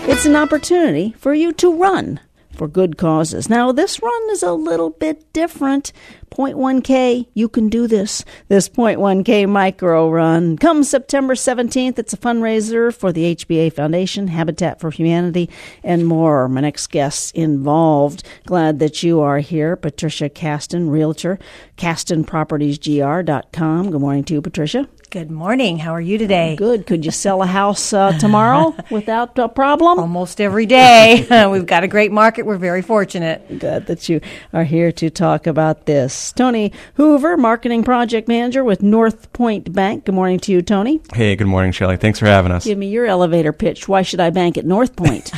It's an opportunity for you to run for good causes. Now, this run is a little bit different. 0.1K, you can do this. This 0.1K micro run comes September 17th. It's a fundraiser for the HBA Foundation, Habitat for Humanity, and more. My next guest involved. Glad that you are here. Patricia Kasten, Realtor, KastenPropertiesGR.com. Good morning to you, Patricia. Good morning. How are you today? Good. Could you sell a house tomorrow without a problem? Almost every day. We've got a great market. We're very fortunate. Glad that you are here to talk about this. Tony Hoover, Marketing Project Manager with North Point Bank. Good morning to you, Tony. Hey, good morning, Shelley. Thanks for having us. Give me your elevator pitch. Why should I bank at North Point?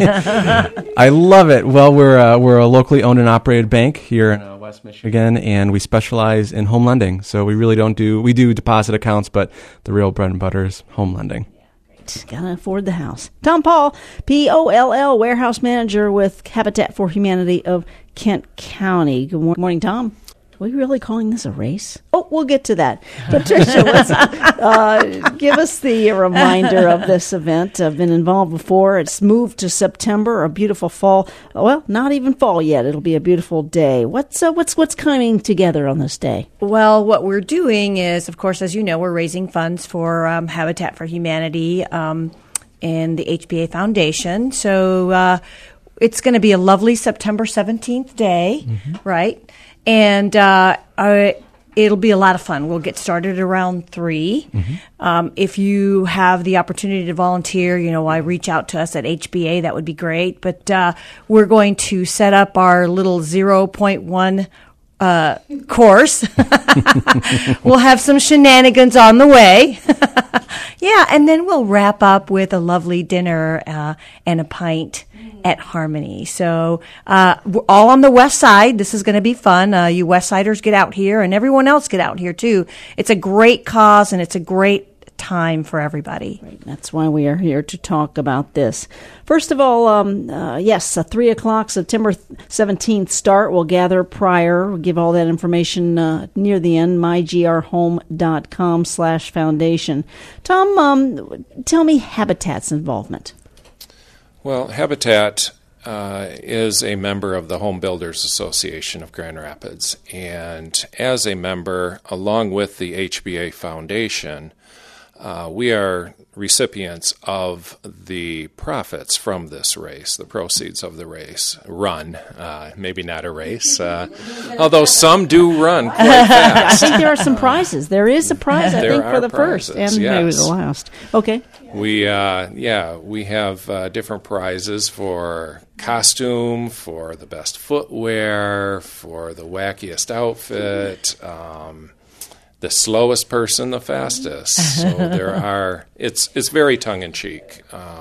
I love it. Well, we're a locally owned and operated bank here in West Michigan, and we specialize in home lending. So we really we do deposit accounts, but the real bread and butter is home lending. Gotta afford the house. Tom Paul, P-O-L-L, Warehouse Manager with Habitat for Humanity of Kent County. Good morning, Tom. Are we really calling this a race? Oh, we'll get to that. Patricia, let's give us the reminder of this event. I've been involved before. It's moved to September, a beautiful fall. Well, not even fall yet. It'll be a beautiful day. What's coming together on this day? Well, what we're doing is, of course, as you know, we're raising funds for Habitat for Humanity and the HBA Foundation. So it's going to be a lovely September 17th day, right? And it'll be a lot of fun. We'll get started around 3. If you have the opportunity to volunteer, why reach out to us at HBA. That would be great. But we're going to set up our little 0.1 course. We'll have some shenanigans on the way. Yeah, and then we'll wrap up with a lovely dinner and a pint at Harmony. So we're all on the west side. This is going to be fun. You west siders get out here, and everyone else get out here too. It's a great cause, and it's a great time for everybody. Right. That's why we are here to talk about this. First of all, yes, a 3 o'clock September 17th start. We'll gather prior. We'll give all that information near the end, mygrhome.com/foundation. Tom, tell me Habitat's involvement. Well, Habitat is a member of the Home Builders Association of Grand Rapids. And as a member, along with the HBA Foundation, we are recipients of the profits from this race, the proceeds of the race run. Maybe not a race, although some do run quite fast. I think there are some prizes. There is a prize, I think, for the prizes, first and maybe the last. Okay. We have different prizes for costume, for the best footwear, for the wackiest outfit, the slowest person, the fastest. So there are. It's very tongue in cheek.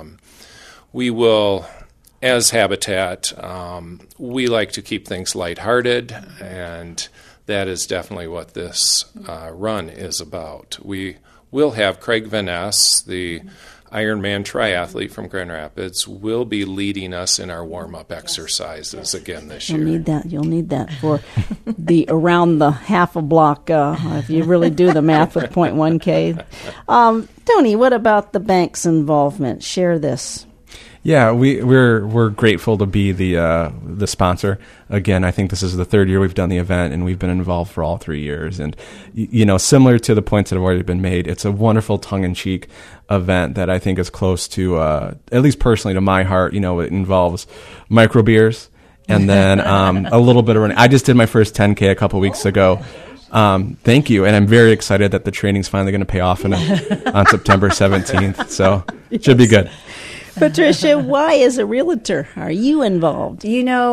We will, as Habitat, we like to keep things lighthearted, and that is definitely what this run is about. We will have Craig Van Ness, the Ironman triathlete from Grand Rapids, will be leading us in our warm-up exercises again this year. You'll need that for the around the half a block, if you really do the math with 0.1K. Tony, what about the bank's involvement? Share this. Yeah, we're grateful to be the sponsor. Again, I think this is the 3rd year we've done the event, and we've been involved for all 3 years. And similar to the points that have already been made, it's a wonderful tongue-in-cheek event that I think is close to, at least personally, to my heart. It involves micro beers and then a little bit of running. I just did my first 10K a couple weeks ago. Thank you, and I'm very excited that the training's finally going to pay off on September 17th. So it should be good. Patricia, why, as a realtor, are you involved?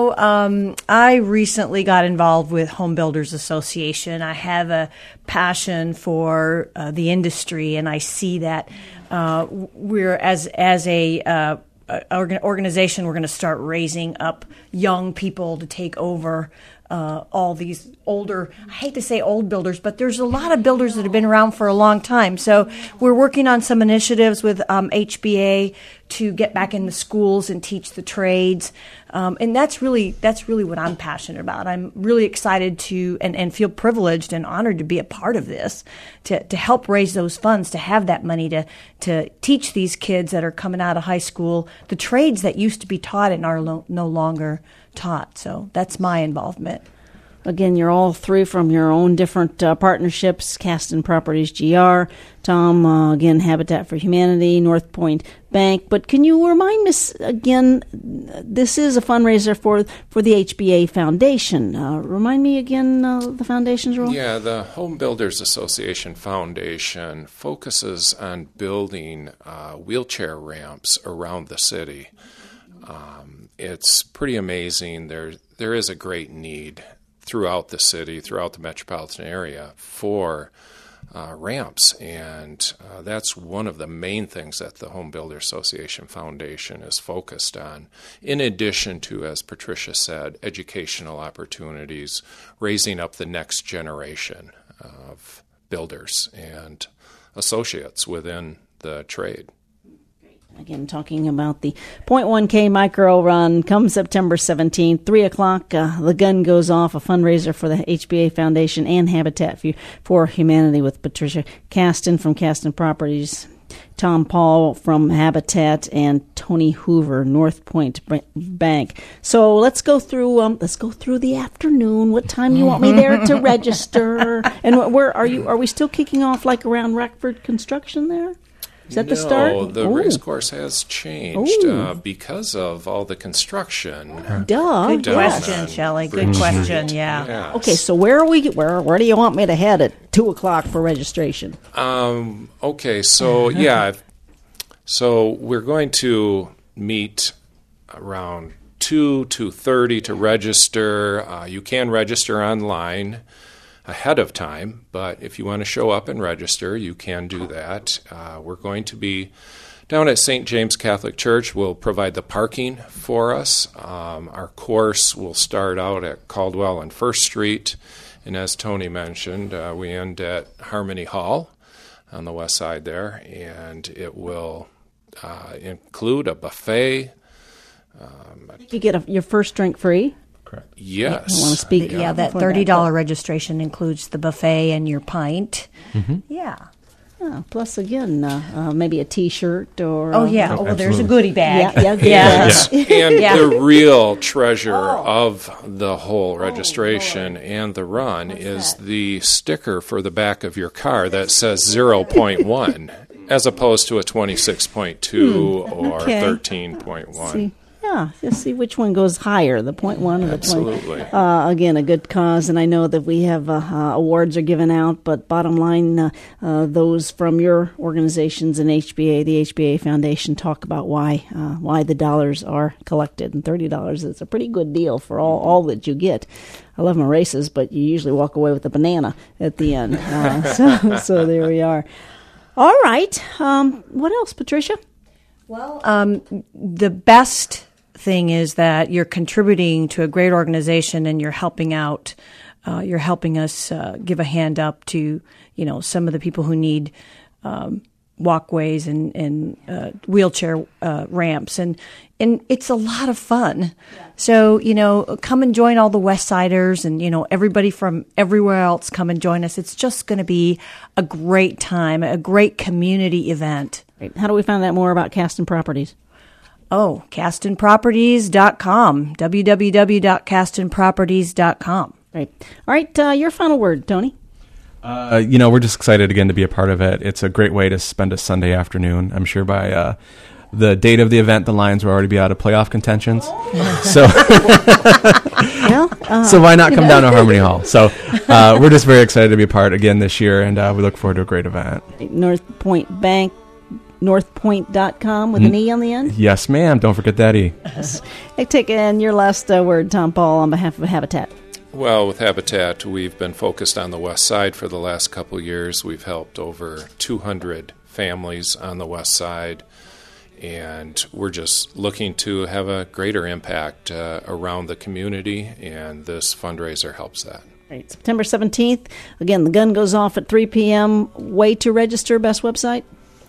I recently got involved with Home Builders Association. I have a passion for the industry, and I see that we're as a organization, we're going to start raising up young people to take over all these older, I hate to say old builders, but there's a lot of builders that have been around for a long time. So we're working on some initiatives with HBA to get back in the schools and teach the trades. And that's really what I'm passionate about. I'm really excited to and feel privileged and honored to be a part of this, to help raise those funds, to have that money to teach these kids that are coming out of high school the trades that used to be taught and are no longer taught. So that's my involvement. Again, you're all three from your own different partnerships, Caston Properties GR, Tom, again, Habitat for Humanity, North Point Bank. But can you remind us again, this is a fundraiser for the HBA Foundation. Remind me again the foundation's role? Yeah, the Home Builders Association Foundation focuses on building wheelchair ramps around the city. It's pretty amazing. There is a great need throughout the city, throughout the metropolitan area for ramps, and that's one of the main things that the Home Builder Association Foundation is focused on, in addition to, as Patricia said, educational opportunities, raising up the next generation of builders and associates within the trade. Again, talking about the 0.1K micro run come September 17th, 3 o'clock. The gun goes off, a fundraiser for the HBA Foundation and Habitat for Humanity with Patricia Caston from Caston Properties, Tom Paul from Habitat, and Tony Hoover, North Point Bank. So let's go through the afternoon. What time you want me there to register? And where are you? Are we still kicking off like around Rockford Construction there? Is that the start? No, the race course has changed because of all the construction. Duh. Good question, Shelley. Good question. Yeah. Yes. Okay, so where are we? Where do you want me to head at 2 o'clock for registration? Okay, so yeah, so we're going to meet around 2:30 to register. You can register online ahead of time, but if you want to show up and register, you can do that. We're going to be down at St. James Catholic Church. We'll provide the parking for us. Our course will start out at Caldwell and First Street, and as Tony mentioned, we end at Harmony Hall on the west side there, and it will include a buffet. You get your first drink free. Yes. I want to speak. Yeah, that $30 registration includes the buffet and your pint. Mm-hmm. Yeah. Plus, again, maybe a T-shirt or... Oh, yeah. Oh, well, there's a goodie bag. Yeah. Yes. And the real treasure of the whole registration and the run is the sticker for the back of your car that says 0.1 as opposed to a 26.2 or 13.1. See. Yeah, let's see which one goes higher, the 0.1 or the Absolutely. Again, a good cause, and I know that we have awards are given out, but bottom line, those from your organizations and HBA, the HBA Foundation, talk about why the dollars are collected, and $30 is a pretty good deal for all that you get. I love my races, but you usually walk away with a banana at the end. So there we are. All right. What else, Patricia? Well, the best thing is that you're contributing to a great organization and you're helping out. You're helping us give a hand up to, some of the people who need walkways and wheelchair ramps. And it's a lot of fun. Yeah. So, come and join all the West Siders and, everybody from everywhere else come and join us. It's just going to be a great time, a great community event. Great. How do we find out more about Caston Properties? Oh, CastonProperties.com, www.CastonProperties.com. Great. All right, your final word, Tony. We're just excited again to be a part of it. It's a great way to spend a Sunday afternoon. I'm sure by the date of the event, the Lions will already be out of playoff contentions. So, so why not come down to Harmony Hall? So we're just very excited to be a part again this year, and we look forward to a great event. North Point Bank. NorthPoint.com with an E on the end? Yes, ma'am. Don't forget that E. Yes. Hey, take in your last word, Tom Paul, on behalf of Habitat. Well, with Habitat, we've been focused on the west side for the last couple of years. We've helped over 200 families on the west side. And we're just looking to have a greater impact around the community, and this fundraiser helps that. Right. September 17th. Again, the gun goes off at 3 p.m. Way to register, best website?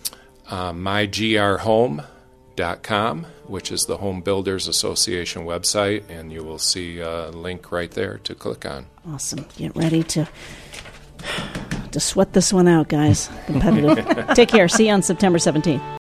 mygrhome.com, which is the Home Builders Association website, and you will see a link right there to click on. Awesome. Get ready to sweat this one out, guys. Competitive. Take care. See you on September 17th.